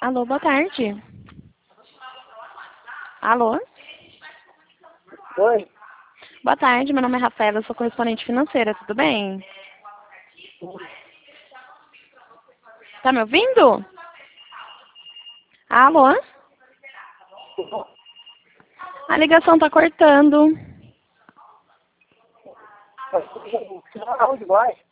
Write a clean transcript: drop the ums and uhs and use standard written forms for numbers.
Alô, boa tarde. Alô? Oi? Boa tarde, meu nome é Rafaela, eu sou correspondente financeira, tudo bem? Tá me ouvindo? Alô? A ligação tá cortando. Aonde vai?